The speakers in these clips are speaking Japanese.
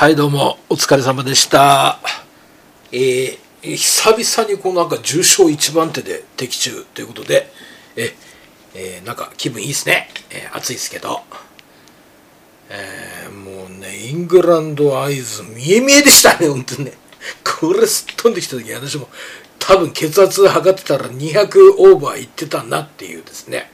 はいどうもお疲れ様でした。久々にこのなんか重賞一番手で的中ということでなんか気分いいですね。暑いですけど、もうねイングランドアイズ見え見えでしたね。本当にねこれすっ飛んできた時私も多分血圧測ってたら200オーバーいってたなっていうですね、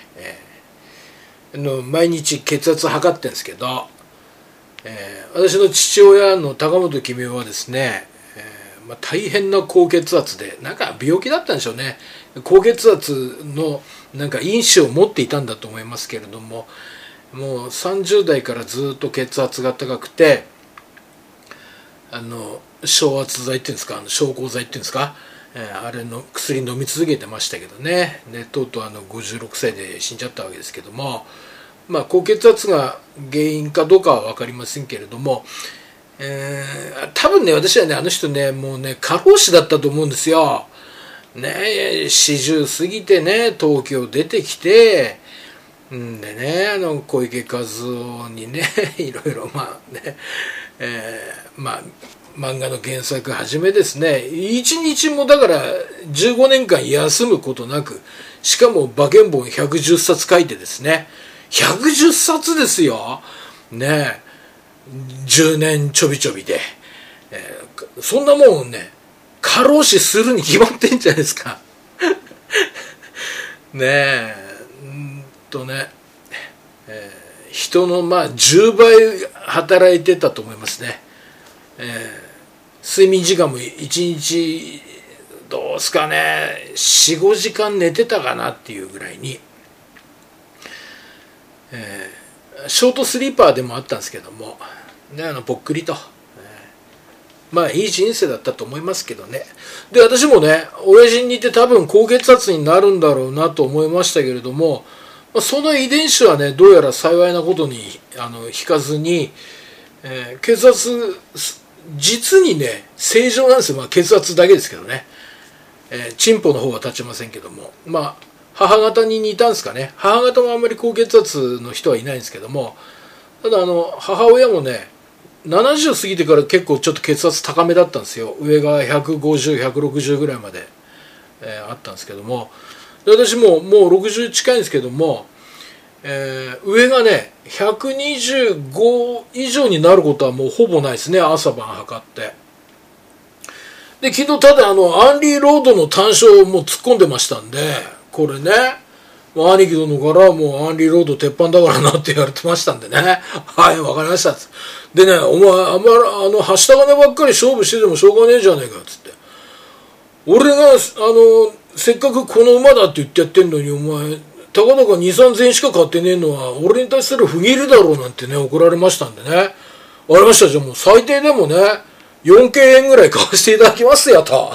毎日血圧測ってるんですけど、私の父親の高本公夫はですね、大変な高血圧でなんか病気だったんでしょうね。高血圧のなんか因子を持っていたんだと思いますけれども、もう30代からずっと血圧が高くて、昇圧剤っていうんですか、昇降剤っていうんですか、あれの薬飲み続けてましたけどね。でとうとう56歳で死んじゃったわけですけども、高血圧が原因かどうかは分かりませんけれども、多分ね私はね人ねもうね過労死だったと思うんですよ。ね、40過ぎてね東京出てきてでね小池和夫にねいろいろ漫画の原作はじめですね、一日もだから15年間休むことなく、しかも馬券本110冊書いてですね、110冊ですよね、10年ちょびちょびで、そんなもんね過労死するに決まってんじゃないですかねえ人の10倍働いてたと思いますね。睡眠時間も1日どうすかね 4,5 時間寝てたかなっていうぐらいに、ショートスリーパーでもあったんですけども、ぽっくりと、いい人生だったと思いますけどね。で私もね親父に似て多分高血圧になるんだろうなと思いましたけれども、その遺伝子はねどうやら幸いなことに引かずに、血圧実にね正常なんですよ。血圧だけですけどね、チンポの方は立ちませんけども、母方に似たんですかね。母方もあんまり高血圧の人はいないんですけども、ただ母親もね70過ぎてから結構ちょっと血圧高めだったんですよ。上が150、160ぐらいまで、あったんですけども、で私もう60近いんですけども、上がね125以上になることはもうほぼないですね。朝晩測って。で昨日ただアンリーロードの単勝も突っ込んでましたんで、これね兄貴殿からもうアンリーロード鉄板だからなって言われてましたんでね、はいわかりましたでね、お前あんまはした金ばっかり勝負しててもしょうがねえじゃねえかっつって、俺がせっかくこの馬だって言ってやってんのに、お前たかだか 2,3 千しか買ってねえのは俺に対する不義理だろうなんてね怒られましたんでね、わかりました、じゃあもう最低でもね4K 円ぐらい買わせていただきますよと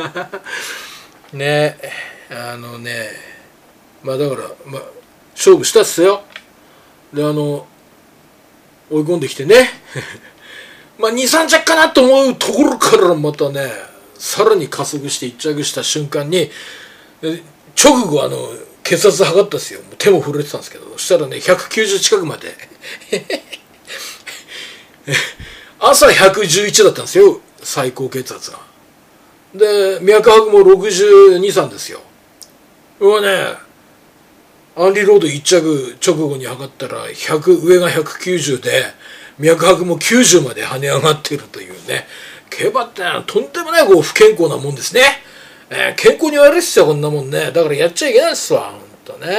ねだから勝負したっすよ。で追い込んできてね2,3 着かなと思うところからまたねさらに加速して1着した瞬間に直後血圧測ったっすよ。もう手も震えてたんですけど、そしたらね190近くまで朝111だったんですよ最高血圧が。で脈拍も62、3ですよ。ねアンリーロード1着直後に測ったら上が190で脈拍も90まで跳ね上がっているというね、競馬ってとんでもない不健康なもんですね。健康に悪いっすよこんなもんね。だからやっちゃいけないっすわ本当ね。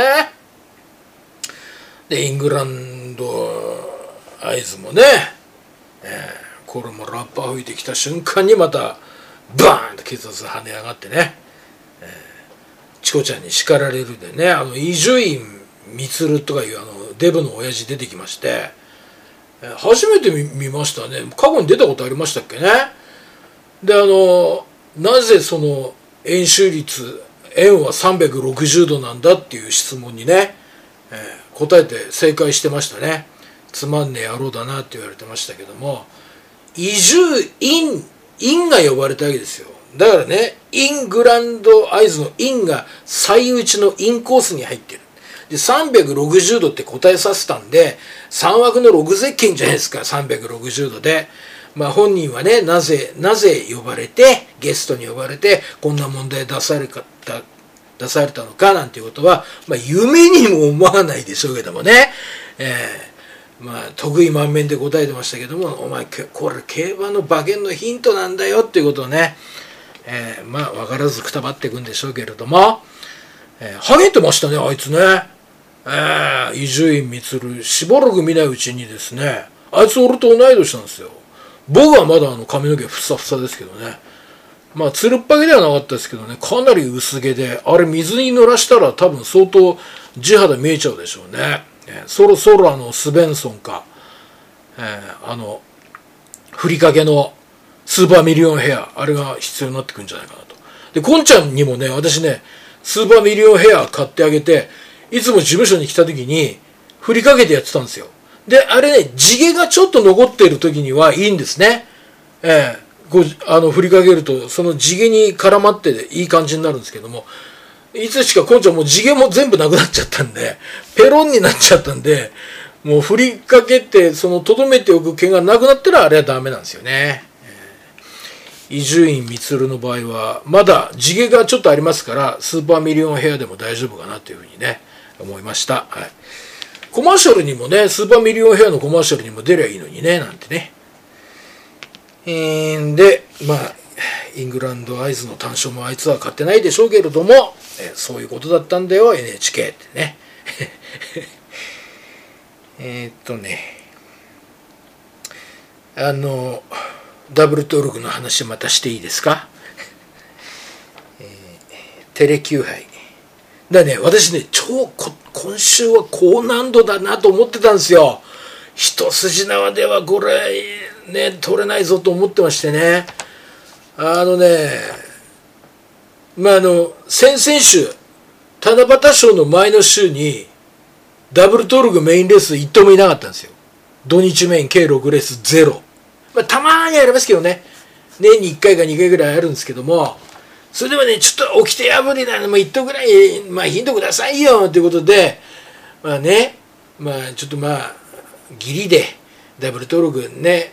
でイングランドアイズもね、これもラッパー吹いてきた瞬間にまたバーンと血圧跳ね上がってね、チコちゃんに叱られるでね、伊集院光とかいうデブの親父出てきまして、初めて 見ましたね。過去に出たことありましたっけね。でなぜその円周率円は360度なんだっていう質問にね、答えて正解してましたね。つまんねえ野郎だなって言われてましたけども、伊集院が呼ばれたわけですよ。だからねイングランドアイズのインが最内のインコースに入ってる。 で360度って答えさせたんで、3枠の6ゼッケンじゃないですか、360度で。まあ本人はね、なぜ呼ばれて、ゲストに呼ばれて、こんな問題出されたのかなんていうことは、まあ夢にも思わないでしょうけどもね。まあ得意満面で答えてましたけども、お前これ競馬の馬券のヒントなんだよっていうことをね、まあ分からずくたばっていくんでしょうけれども、ハゲてましたね、あいつね。伊集院光、しばらく見ないうちにですね、あいつ俺と同い年なんですよ。僕はまだ髪の毛ふさふさですけどね。まあつるっぱげではなかったですけどね、かなり薄毛で、あれ水に濡らしたら多分相当地肌見えちゃうでしょうね。そろそろスベンソンか、ふりかけのスーパーミリオンヘア、あれが必要になってくるんじゃないかなと。で、こんちゃんにもね、私ね、スーパーミリオンヘア買ってあげて、いつも事務所に来た時に振りかけてやってたんですよ。で、あれね、地毛がちょっと残っている時にはいいんですね。振りかけるとその地毛に絡まっていい感じになるんですけども、いつしかこんちゃんもう地毛も全部なくなっちゃったんで、ペロンになっちゃったんで、もう振りかけてその留めておく毛がなくなったらあれはダメなんですよね。伊集院光の場合はまだ地毛がちょっとありますから、スーパーミリオンヘアでも大丈夫かなというふうにね思いました。はい、コマーシャルにもね、スーパーミリオンヘアのコマーシャルにも出りゃいいのにねなんてね。でまあイングランドアイズの単勝もあいつは買ってないでしょうけれども、そういうことだったんだよ NHK ってね。ダブル登録の話またしていいですか。テレ9杯だね。私ね、今週は高難度だなと思ってたんですよ。一筋縄ではこれね取れないぞと思ってましてね。先々週七夕賞の前の週にダブル登録メインレース1頭もいなかったんですよ。土日メイン計6レース0。たまーにありますけどね、年に1回か2回ぐらいあるんですけども、それでもね、ちょっと掟破りなのも1頭ぐらい、ヒントくださいよということで、ちょっとギリでダブル登録ね、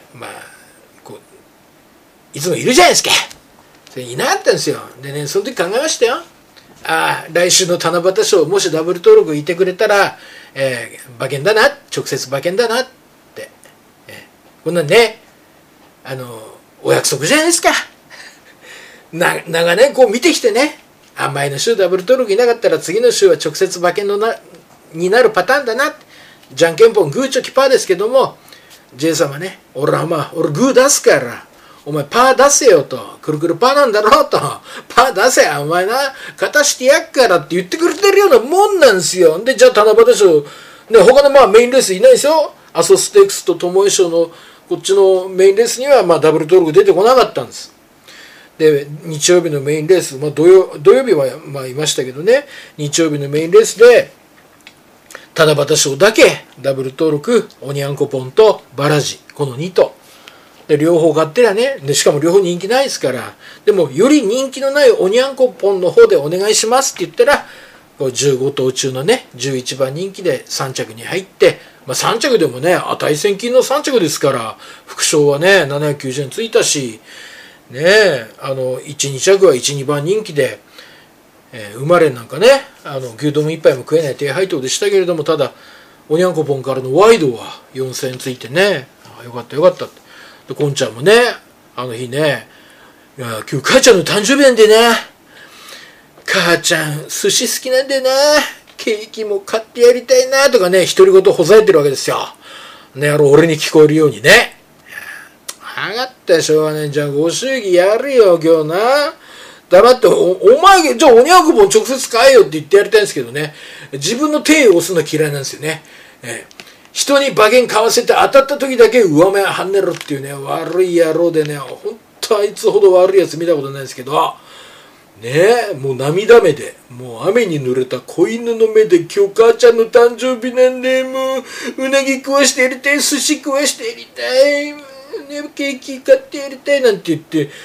いつもいるじゃないですか。それいなかったんですよ。でね、その時考えましたよ。来週の七夕賞もしダブル登録いてくれたら、馬券だな、直接馬券だなって、こんなんね、お約束じゃないですか。長年こう見てきてね、前の週ダブル登録いなかったら次の週は直接馬券になるパターンだな。じゃんけんぽんグーチョキパーですけども、 J 様ね、俺グー出すからお前パー出せよと、くるくるパーなんだろうと、パー出せお前な、勝たしてやっからって言ってくれてるようなもんなんですよ。で、じゃあ七夕賞ね、他のメインレースいないですよ。阿蘇ステークスと巴賞のこっちのメインレースにはダブル登録出てこなかったんです。で、日曜日のメインレース、土曜日はいましたけどね、日曜日のメインレースで七夕賞だけダブル登録、オニャンコポンとバラジ、この2頭で両方買ってりゃね、でしかも両方人気ないですから、でもより人気のないオニャンコポンの方でお願いしますって言ったら、15頭中のね11番人気で3着に入って、3着でもね値千金の3着ですから、副賞はね790円ついたしね、12着は 1,2 番人気で、生まれなんかね牛丼1杯も食えない低配当でしたけれども、ただおにゃんこぽんからのワイドは4000円ついてね、よかったよかったって。でこんちゃんもね、あの日ね、今日母ちゃんの誕生日なんでな、母ちゃん寿司好きなんでな、ケーキも買ってやりたいなとかね、独り言ほざいてるわけですよね。俺に聞こえるようにね。分かったよ、しょうがねえ。じゃあご祝儀やるよ今日な。黙って お前じゃあおにゃんこぽん直接買えよって言ってやりたいんですけどね、自分の手を押すの嫌いなんですよね。人に馬券買わせて当たった時だけ上目はんねろっていうね、悪い野郎でね、ほんとあいつほど悪いやつ見たことないですけどね、もう涙目で、もう雨に濡れた子犬の目で、今日母ちゃんの誕生日なんで、もううなぎ食わしてやりたい、寿司食わしてやりたい、ね、ケーキ買ってやりたいなんて言って、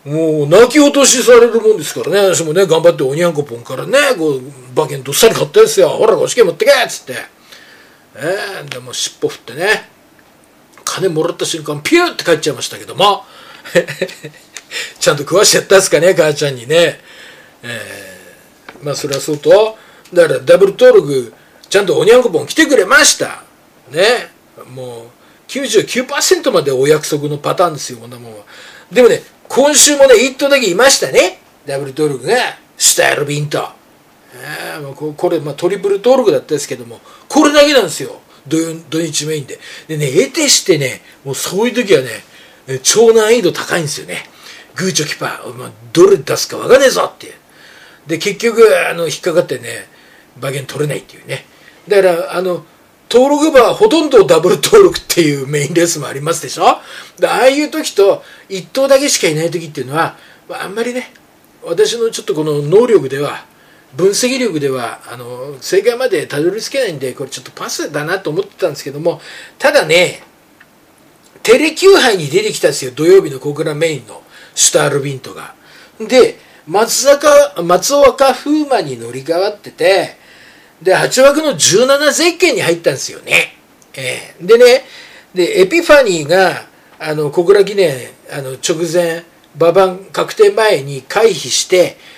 もう泣き落としされるもんですからね、私もね、頑張っておにゃんこぽんからね、こう、馬券どっさり買ったですよ。ほら、ご試験持ってけっつって。でも尻尾振ってね、金もらった瞬間、ピューって帰っちゃいましたけども、ちゃんと食わしてやったんですかね、母ちゃんにね。まあ、それはそうと、だからダブル登録、ちゃんとおにゃんこぽん来てくれました。ね。もう、99% までお約束のパターンですよ、こんなもんは。でもね、今週もね、1頭だけいましたね。ダブル登録が、シュタイルビント。これ、トリプル登録だったんですけども、これだけなんですよ。土日メインで。でね、得てしてね、もうそういう時はね、超難易度高いんですよね。グーチョキパー、どれ出すかわかんねえぞって。で、結局、引っかかってね、馬券取れないっていうね。だから、登録馬はほとんどダブル登録っていうメインレースもありますでしょ。ああいう時と1頭だけしかいない時っていうのは、あんまりね、私のちょっとこの能力では、分析力では正解までたどり着けないんで、これちょっとパスだなと思ってたんですけども、ただね、テレ9杯に出てきたんですよ、土曜日の小倉メインのシュタールビントが。で、松岡風磨に乗り換わってて、で、8枠の17ゼッケンに入ったんですよね。でね、エピファニーが、小倉記念、直前、馬番確定前に回避して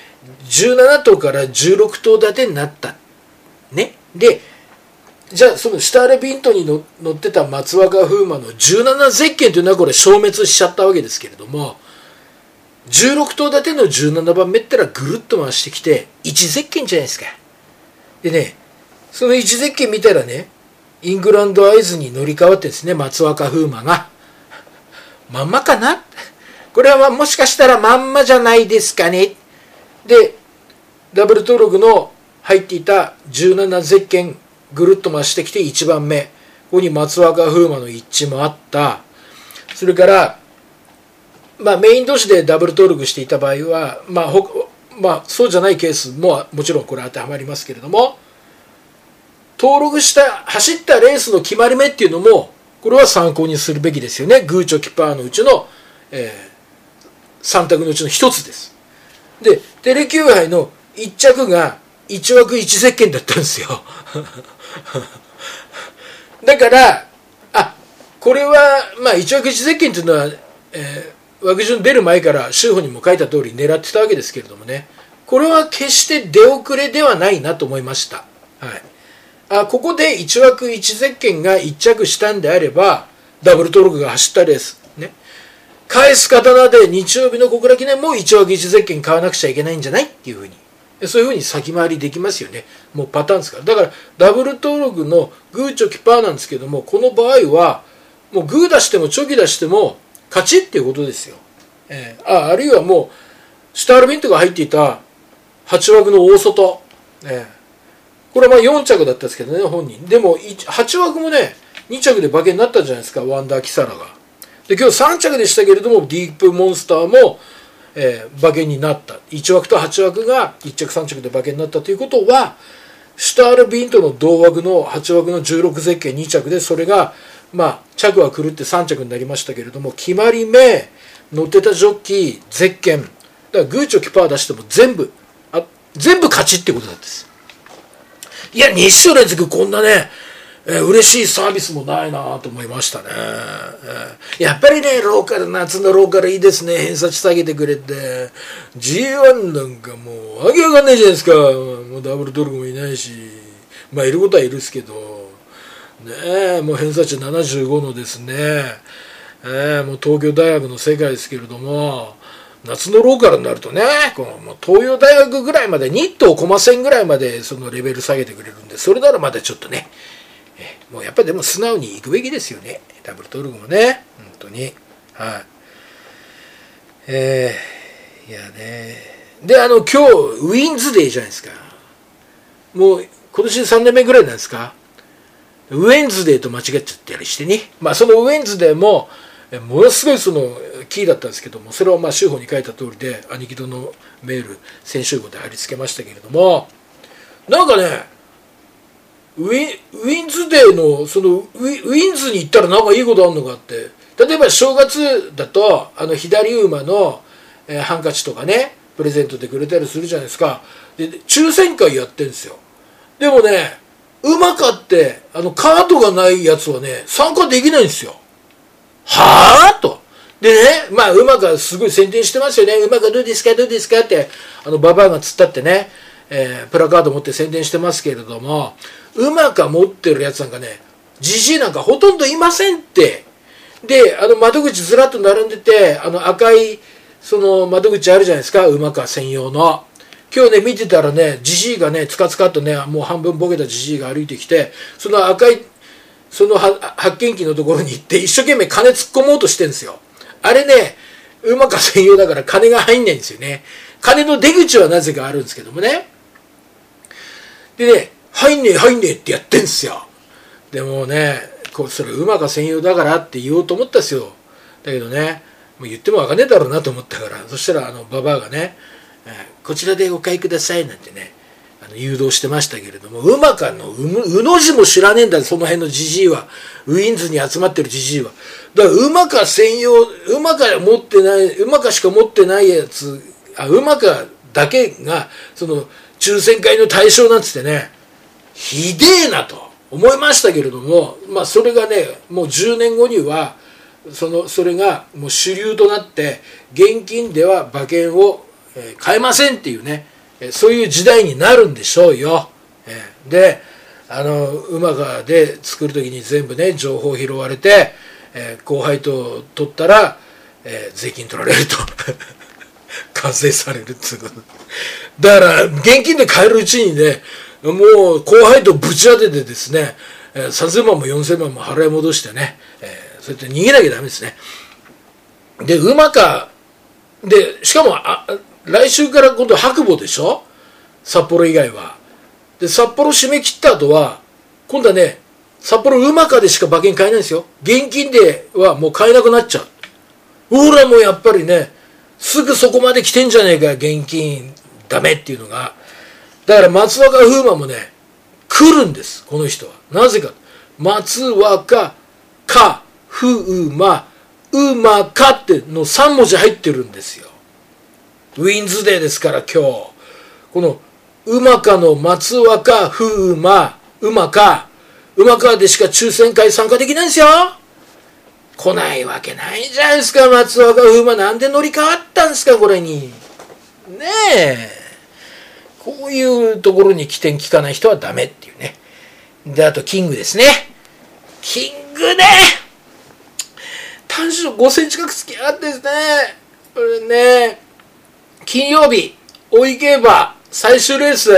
、17頭から16頭立てになった。ね。で、じゃあ、そのシュタールビントに乗ってた松若風磨の17ゼッケンというのはこれ消滅しちゃったわけですけれども、16頭立ての17番目ってのはぐるっと回してきて、1ゼッケンじゃないですか。でね、その1ゼッケン見たらね、イングランドアイズに乗り換わってですね、松若風磨が。まんまかな？これはもしかしたらまんまじゃないですかね。で、ダブル登録の入っていた17ゼッケンぐるっと回してきて1番目。ここに松若風磨の一致もあった。それから、メイン同士でダブル登録していた場合は、そうじゃないケースももちろんこれ当てはまりますけれども、登録した走ったレースの決まり目っていうのもこれは参考にするべきですよね。グーチョキパーのうちの、3択のうちの1つです。で、テレ9杯の1着が1枠1ゼッケンだったんですよ。だからこれは1枠1ゼッケンっていうのは、枠順出る前から州法にも書いた通り狙ってたわけですけれどもね、これは決して出遅れではないなと思いました。はい。ここで1枠1ゼッケンが1着したんであれば、ダブル登録が走ったレース。ね。返す刀で日曜日の小倉記念も1枠1ゼッケン買わなくちゃいけないんじゃないっていうふうに。そういうふうに先回りできますよね。もうパターンですから。だから、ダブル登録のグーチョキパーなんですけども、この場合は、もうグー出してもチョキ出しても、勝ちっていうことですよ。あるいはもう、シュタールビントが入っていた8枠の大外。これは4着だったんですけどね、本人。でも、8枠もね、2着で馬券になったじゃないですか、ワンダーキサラが。で、今日3着でしたけれども、ディープモンスターも、馬券になった。1枠と8枠が1着3着で馬券になったということは、シュタールビントの同枠の8枠の16ゼッケン2着で、それが、着は狂って3着になりましたけれども、決まり目、乗ってたジョッキー、ゼッケン、だからグーチョキパー出しても全部勝ちってことなんです。いや、2週連続こんなね、嬉しいサービスもないなと思いましたね。やっぱりね、夏のローカルいいですね。偏差値下げてくれて。G1 なんかもう、わけわかんないじゃないですか。もうダブルトルクもいないし。いることはいるっすけど。ねもう偏差値75のですね、もう東京大学の世界ですけれども、夏のローカルになるとね、もう東洋大学ぐらいまで、日東駒線ぐらいまでそのレベル下げてくれるんで、それならまだちょっとね、もうやっぱりでも素直に行くべきですよね。ダブルトルクもね、本当に。はい。いやね。で、今日、ウィンズデーじゃないですか。もう、今年3年目ぐらいなんですか。ウェンズデーと間違っちゃったりしてね。そのウェンズデーも、ものすごいそのキーだったんですけども、それを州法に書いた通りで、兄貴とのメール、先週号で貼り付けましたけれども、なんかね、ウィンズデーの、そのウィンズに行ったらなんかいいことあるのかって、例えば正月だと、左馬の、 ハンカチとかねプレゼントでくれたりするじゃないですか。で抽選会やってるんですよ。でもね馬かってカードがないやつはね参加できないんですよ。はぁと。でね、まあ馬がすごい宣伝してますよね。馬がどうですかどうですかってババアが突っ立ってね、プラカード持って宣伝してますけれども、馬か持ってるやつなんかねジジイなんかほとんどいませんって。で窓口ずらっと並んでて赤いその窓口あるじゃないですか、馬か専用の。今日ね見てたらねジジイがねつかつかっとねもう半分ボケたジジイが歩いてきて、その赤いその発見機のところに行って一生懸命金突っ込もうとしてるんですよ。あれね馬か専用だから金が入んないんですよね。金の出口はなぜかあるんですけどもね。でね入んねえってやってんですよ。でもねそれ馬か専用だからって言おうと思ったんですよ。だけどねもう言っても分かんねえだろうなと思ったから、そしたらババアがね、こちらでお買いくださいなんてね誘導してましたけれども、馬かのうの字も知らねえんだ、その辺のジジイは。ウィンズに集まってるジジイは。だから馬か専用、馬か持ってない、馬かしか持ってないやつ、馬かだけがその抽選会の対象なんつってね、ひでえなと思いましたけれども、まあそれがねもう10年後にはそれがもう主流となって現金では馬券を買えませんっていうね、そういう時代になるんでしょうよ。で馬がで作る時に全部ね情報拾われて、高配当取ったら、税金取られると課税されるっていうことだから、現金で買えるうちにねもう高配当ぶち当ててですね、3000万も4000万も払い戻してね、そうやって逃げなきゃダメですね。で馬かでしかも来週から今度白馬でしょ、札幌以外は。で札幌締め切った後は今度はね札幌馬かでしか馬券買えないんですよ。現金ではもう買えなくなっちゃう。ほらもうやっぱりねすぐそこまで来てんじゃねえか、現金ダメっていうのが。だから松若風磨もね来るんです、この人は。なぜか松若か風磨馬かっての3文字入ってるんですよ。ウィンズデーですから今日この馬かの松若風磨馬かでしか抽選会参加できないんですよ。来ないわけないじゃないですか。松若風磨なんで乗り換わったんですかこれにねえ。こういうところに起点聞かない人はダメっていうね。であとキングですね。キングね単勝5センチ近く付き合ってですね、これね金曜日追い競馬最終レース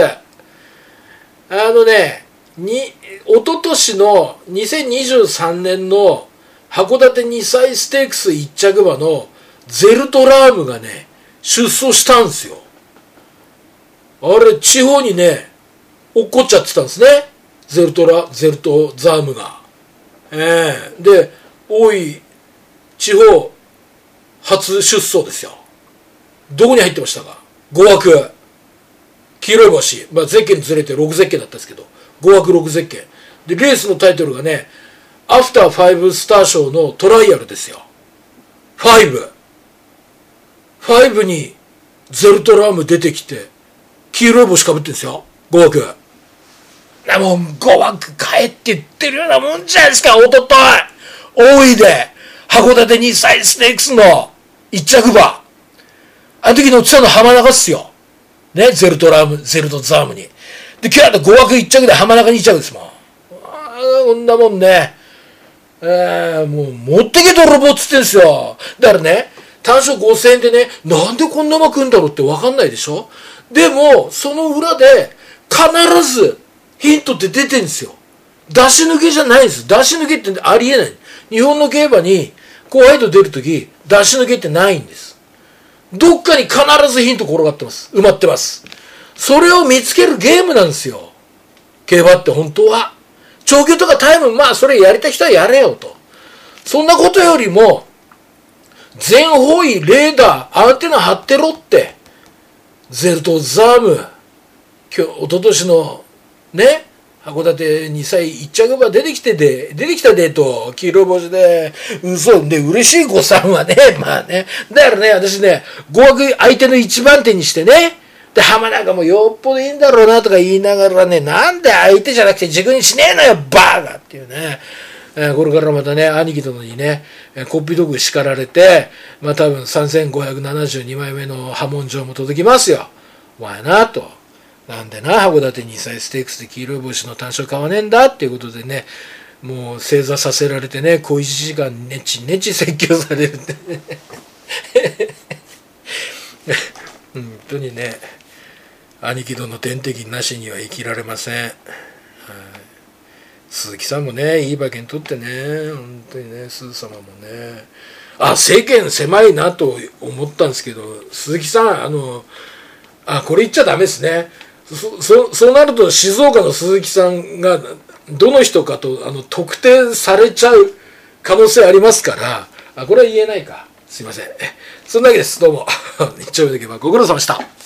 おととしの2023年の函館2歳ステークス1着馬のゼルトラームがね出走したんですよ。あれ地方にね落っこっちゃってたんですね、ゼルトザームが。で大井地方初出走ですよ。どこに入ってましたか、5枠黄色い星、ゼッケンずれて6ゼッケンだったんですけど5枠6ゼッケンで、レースのタイトルがねアフター5スター賞のトライアルですよ。5にゼルトラーム出てきて黄色い星かぶってるんですよ、5枠。もう5枠買えって言ってるようなもんじゃないですか。おととい大井で函館2歳ステークスの1着馬、あの時乗ってたの浜中っすよね、ゼルトザームに。で今日は5枠1着で浜中2着ですもん。こんなもんね、もう持ってけ泥棒っつってんすよ。だからね単勝5000円でねなんでこんな馬来んだろうって分かんないでしょ。でもその裏で必ずヒントって出てんですよ。出し抜けじゃないんです。出し抜けってありえない。日本の競馬に高配当出るとき出し抜けってないんです。どっかに必ずヒント転がってます、埋まってます。それを見つけるゲームなんですよ競馬って。本当は長距離とかタイムそれやりたい人はやれよと。そんなことよりも全方位レーダーアンテナ張ってろって。ゼルトザーム一昨年のね函館2歳1着馬出てきたでと、黄色い帽子で、嘘で、嬉しい誤算はね、まあね。だからね、私ね、5枠相手の一番手にしてね、で、浜中もよっぽどいいんだろうなとか言いながらね、なんで相手じゃなくて自分にしねえのよ、バーガーっていうね。これからまたね、兄貴殿にね、こっぴどく叱られて、まあ多分3572枚目の波紋状も届きますよ。お前な、と。なんでな、函館2歳ステークスで黄色い帽子の単勝買わねえんだっていうことでね、もう正座させられてね、小1時間ねちねち説教されるってね。本当にね、兄貴殿天敵なしには生きられません。鈴木さんもね、いい馬券取ってね、本当にね、鈴様もね、世間狭いなと思ったんですけど、鈴木さん、これ言っちゃダメですね。そうなると静岡の鈴木さんがどの人かと特定されちゃう可能性ありますから、これは言えないか。すいません。そんなわけです。どうも。日曜日だけはご苦労様でした。